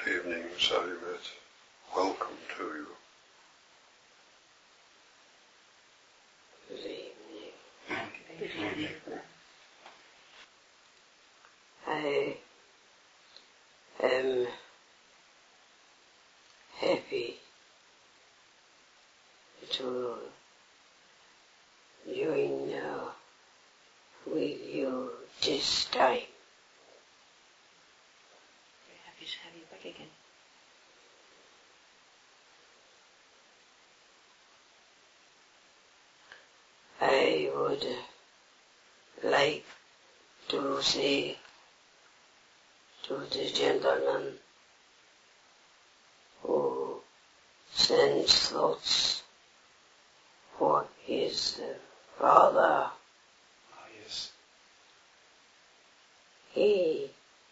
evening, Salimit. Welcome to you. Good evening. Good evening. I am happy to join with you this time. Very happy to have you back again. I would like to say to the gentleman who sends thoughts for his father. Yes. He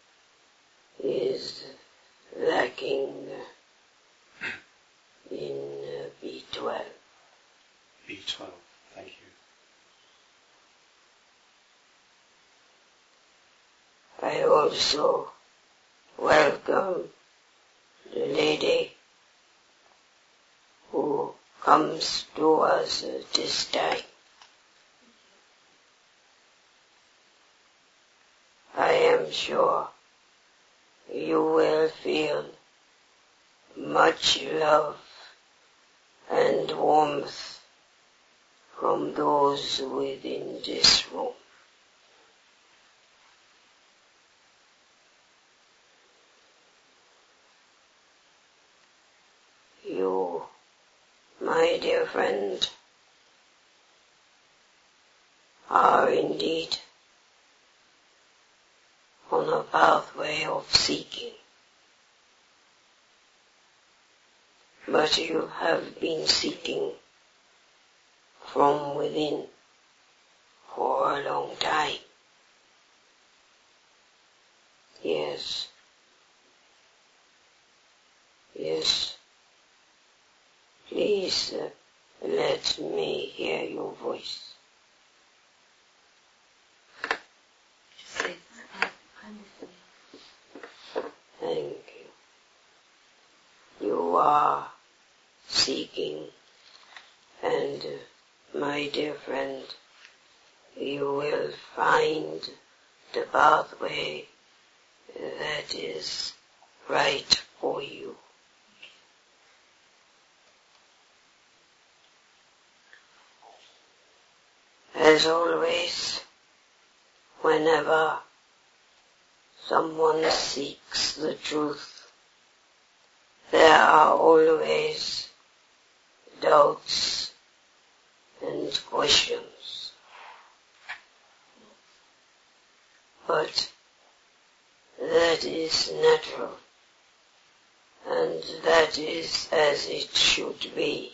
is lacking in B12. B12, thank you. I also welcome the lady who comes to us this time. I am sure you will feel much love and warmth from those within this room. You, my dear friend, are indeed on a pathway of seeking. But you have been seeking from within for a long time. Yes. Yes. Please let me hear your voice. Just say, I'm listening. Thank you. You are seeking, and my dear friend, you will find the pathway that is right for you. As always, whenever someone seeks the truth, there are always doubts and questions. But that is natural, and that is as it should be.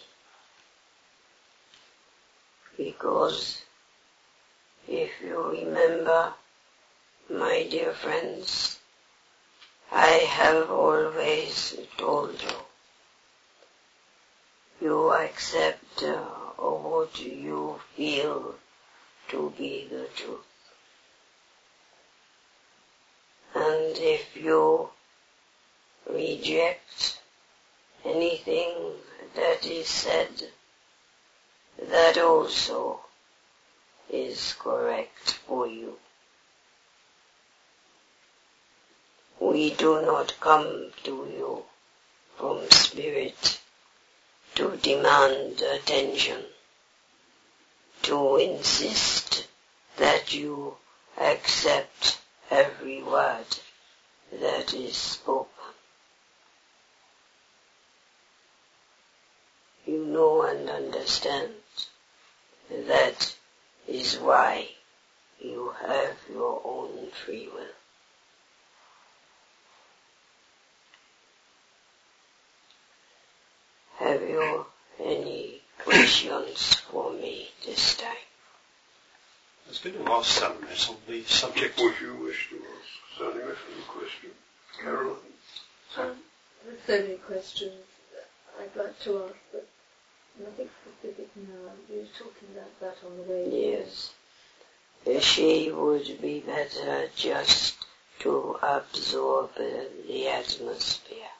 Because if you remember, my dear friends, I have always told you, you accept what you feel to be the truth. And if you reject anything that is said, that also is correct for you. We do not come to you from spirit to demand attention, to insist that you accept every word that is spoken. You know and understand. That is why you have your own free will. Have you any questions for me this time? I was going to ask Salimit on the subject. What would you wish to ask Salimit any question? Carolyn? There's so many questions I'd like to ask, but nothing specific now. You were talking about that on the way. Yes. She would be better just to absorb the atmosphere.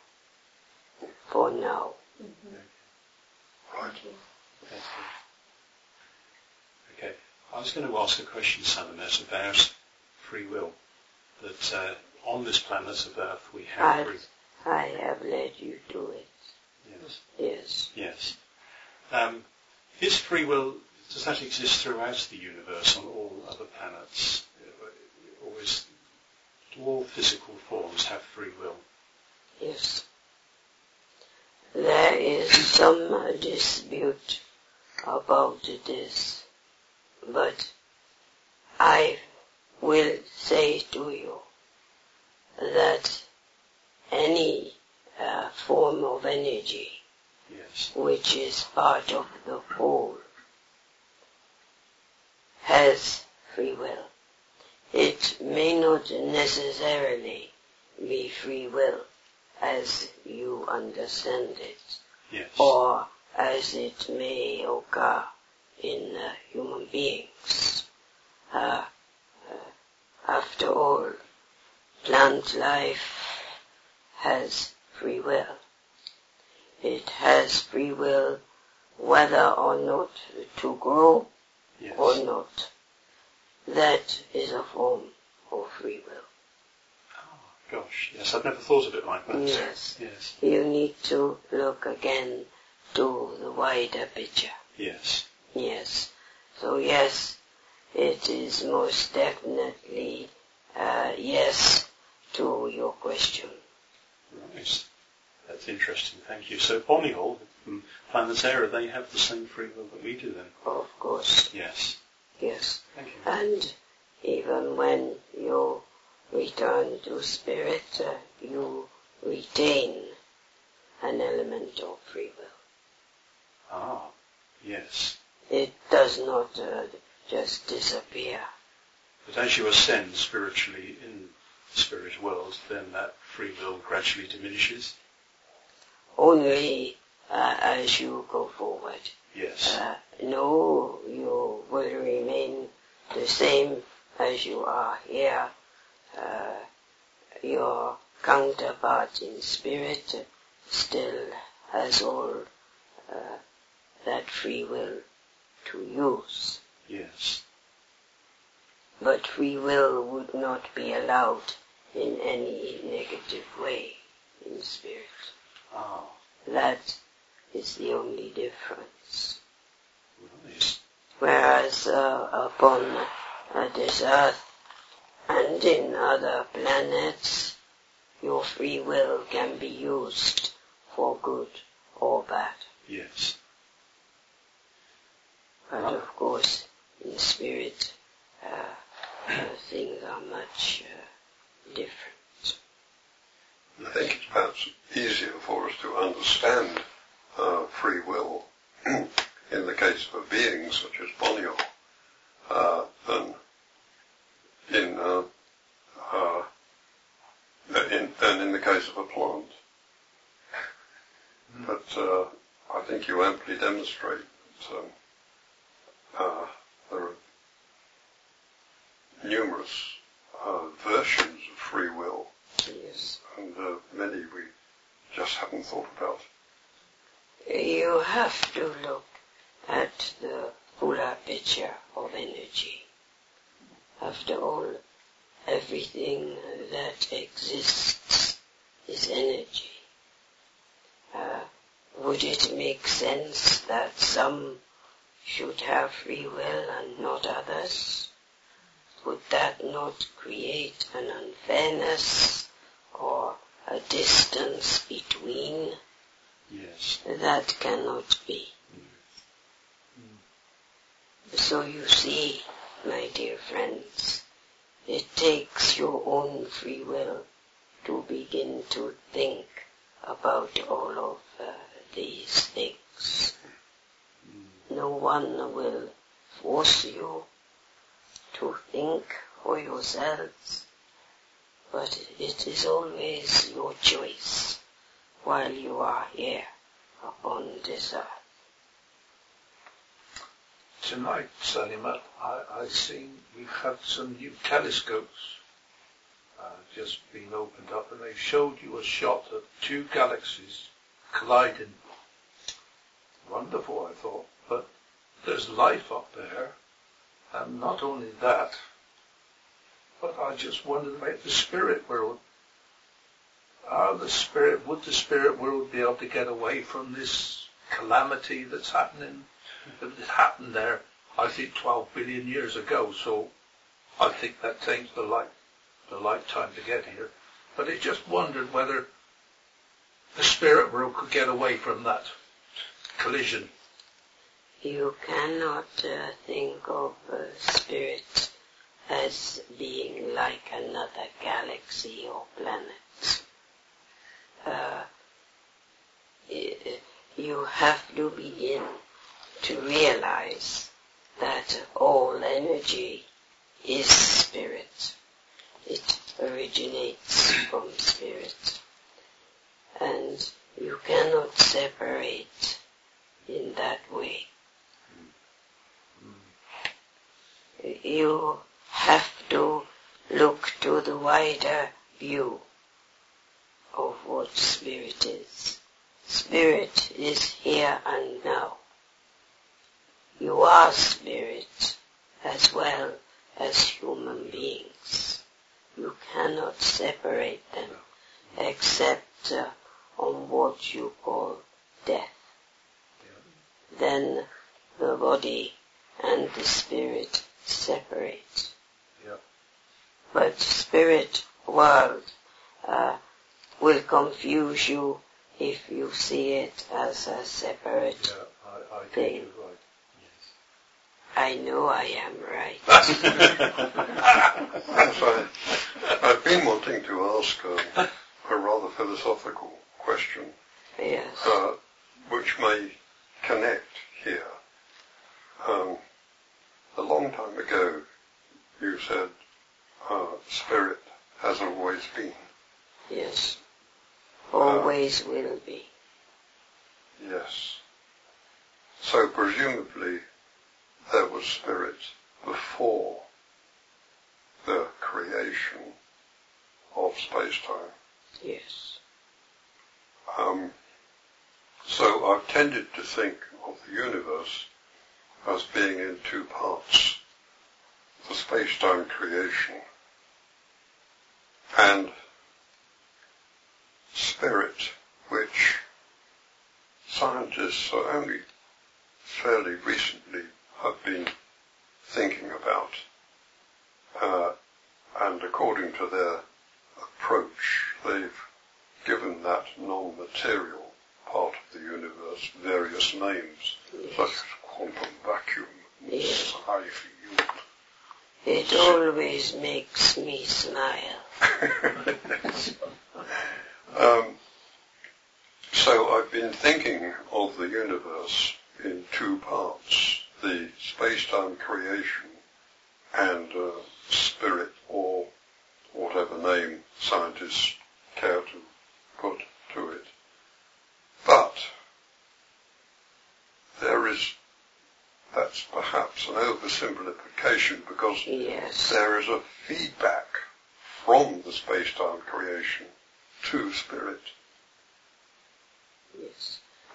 for now. Right. That's good. Okay. I was going to ask a question, Sanamet, about free will. That on this planet of Earth we have free. I have let you do it. Yes. Yes. Yes. Is free will, does that exist throughout the universe on all other planets? Or do all physical forms have free will? Yes. There is some dispute about this, but I will say to you that any form of energy yes. which is part of the whole has free will. It may not necessarily be free will as you understand it, yes. or as it may occur in human beings. After all, plant life has free will. It has free will whether or not to grow yes. or not. That is a form of free will. Oh, gosh, yes, I've never thought of it like that. Yes. Yes. You need to look again to the wider picture. Yes. Yes. So yes, it is most definitely yes to your question. Right. That's interesting, thank you. So Boniol, Planetara, they have the same free will that we do then? Of course. Yes. Yes. Thank you. And even when you return to spirit, you retain an element of free will. Ah, yes. It does not just disappear. But as you ascend spiritually in the spirit world, then that free will gradually diminishes? Only as you go forward. Yes. No, you will remain the same as you are here. Your counterpart in spirit still has all that free will to use. Yes. But free will would not be allowed in any negative way in spirit. Ah. That is the only difference. Right. Whereas upon this earth and in other planets, your free will can be used for good or bad. Yes. But of course, in spirit, things are much different. I think it's perhaps easier for us to understand free will in the case of a being such as Boniol than in the case of a plant. But I think you amply demonstrate that there are numerous versions of free will. Yes. And many we just haven't thought about. You have to look at the fuller picture of energy. After all, everything that exists is energy. Would it make sense that some should have free will and not others? Would that not create an unfairness or a distance between? Yes. That cannot be. So you see, my dear friends, it takes your own free will to begin to think about all of these things. No one will force you to think for yourselves, but it is always your choice while you are here upon this earth. Tonight, Salimat, I seen we've had some new telescopes just been opened up, and they showed you a shot of two galaxies colliding. Wonderful, I thought, but there's life up there, and not only that, but I just wondered about the spirit world. Would the spirit world be able to get away from this calamity that's happening? It happened there, I think, 12 billion years ago, so I think that takes the lifetime to get here. But I just wondered whether the spirit world could get away from that collision. You cannot think of spirit as being like another galaxy or planet. You have to begin to realize that all energy is spirit. It originates from spirit. And you cannot separate in that way. You have to look to the wider view of what spirit is. Spirit is here and now. You are spirit as well as human beings. You cannot separate them except on what you call death. Then the body and the spirit separate. But spirit world will confuse you if you see it as a separate I thing. think you're right. I know I am right. Yes, I've been wanting to ask a rather philosophical question, Yes. which may connect here. A long time ago, you said spirit has always been. Yes. Always will be. Yes. So presumably there was spirit before the creation of space-time. Yes. So I've tended to think of the universe as being in two parts: the space-time creation and spirit, which scientists only fairly recently have been thinking about, and according to their approach, they've given that non-material part of the universe various names, such as quantum vacuum, psi field. It always makes me smile. So I've been thinking of the universe in two parts: the space-time creation and spirit, or whatever name scientists care to put to it. But that's perhaps an oversimplification, because Yes. there is a feedback from the space-time creation to spirit. Yes.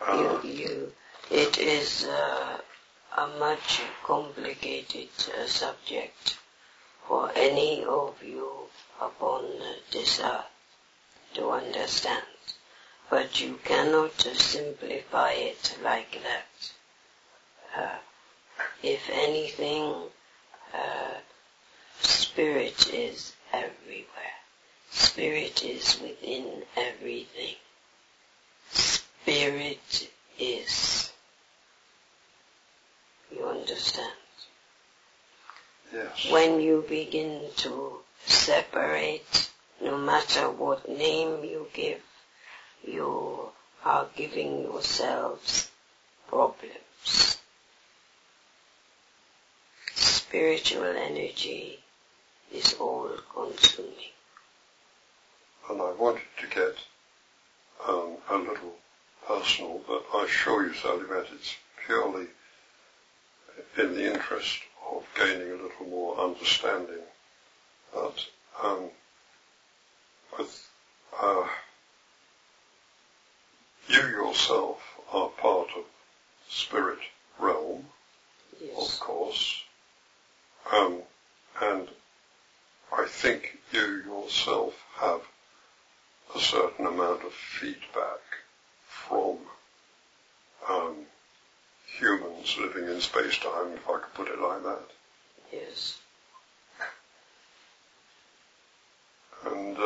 It is a much complicated subject for any of you upon this earth to understand. But you cannot simplify it like that. If anything, spirit is everywhere. Spirit is within everything. Spirit is. You understand? Yes. When you begin to separate, no matter what name you give, you are giving yourselves problems. Spiritual energy is all consuming. And I wanted to get a little personal, but I assure you, Salimet, it's purely in the interest of gaining a little more understanding. But with you yourself are part of spirit realm, Yes. of course, and I think you yourself have a certain amount of feedback from humans living in space-time, if I could put it like that. Yes. And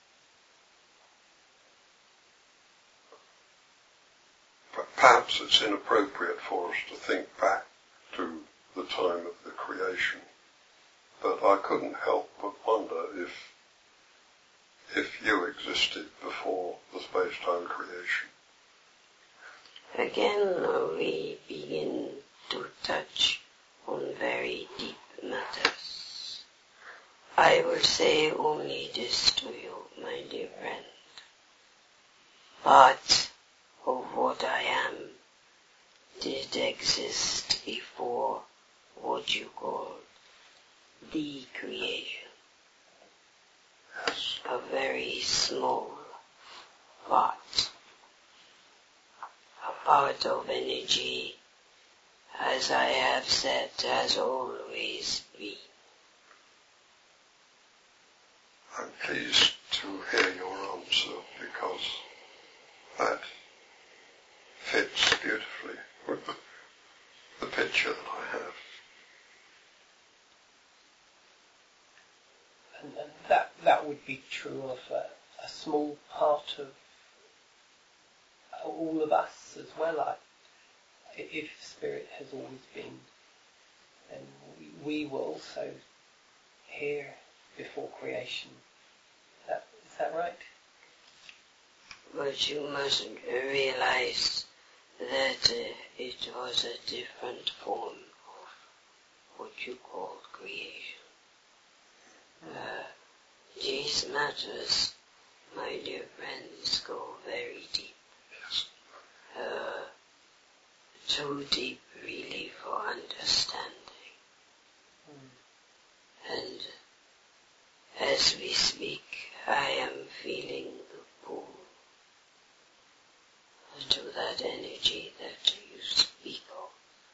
perhaps it's inappropriate for us to think back to the time of the creation, but I couldn't help but wonder if you existed before the space-time creation. Again, we begin to touch on very deep matters. I will say only this to you, my dear friend. Part of what I am did exist before what you call the creation. Yes. A very small part. A part of energy, as I have said, has always been. I'm pleased to hear your answer because that fits beautifully with the picture that I have. And that would be true of a small part of all of us as well. If spirit has always been, then we were also here before creation. Is that right? But you must realize that it was a different form of what you call creation. These matters, my dear friends, go very deep. Yes. Too deep really for understanding. And as we speak, I am feeling the pull to that energy that you speak of.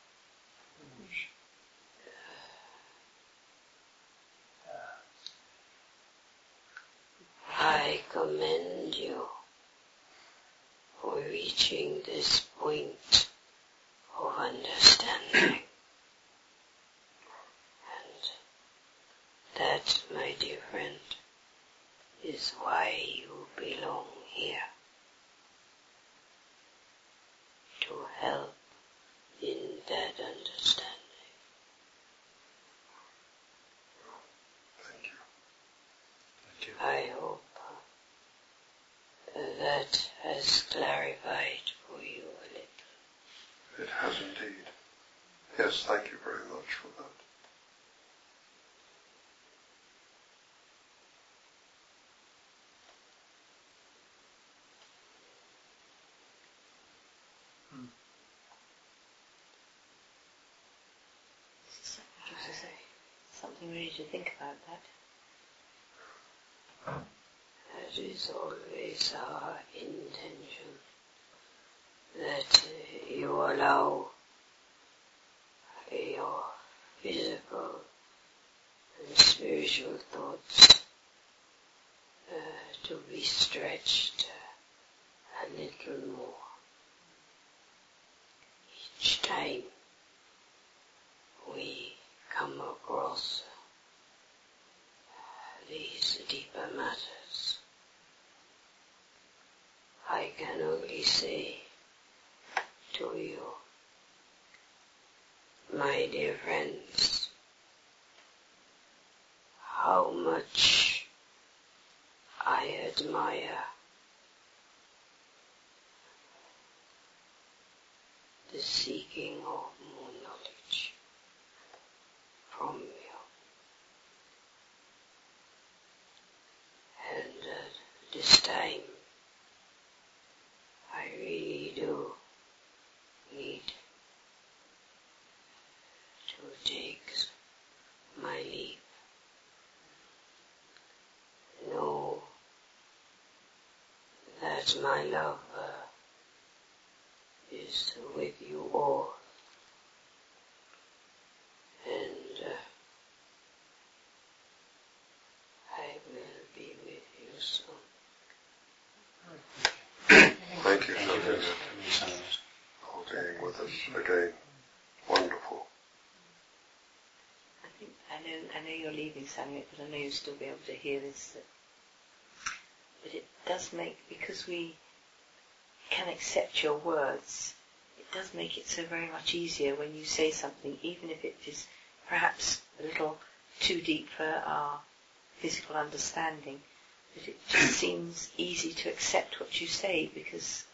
I commend you for reaching this point of understanding. And that, my dear friend, is why you belong here. To help in that understanding. Thank you. Thank you. I hope that has clarified for you a little. It has indeed. Yes, thank you very much for that. Gives us something really to think about that. That is always our intention, that you allow your physical and spiritual thoughts to be stretched a little more each time we come across these deeper matters. I can only say to you, my dear friends, how much I admire the seeking of more knowledge from you. And this time, I really do need to take my leave. Know that my love is with you all. And I will be with you soon. Thank you so much for being with us again. Wonderful. I know you're leaving, Samuel, but I know you'll still be able to hear this. But it does make, because we can accept your words, it does make it so very much easier when you say something, even if it is perhaps a little too deep for our physical understanding. But it just seems easy to accept what you say because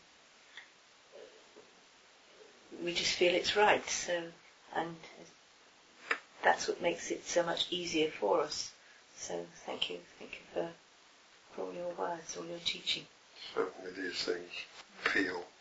we just feel it's right. So, and that's what makes it so much easier for us. So thank you for all your words, all your teaching. Certainly these things feel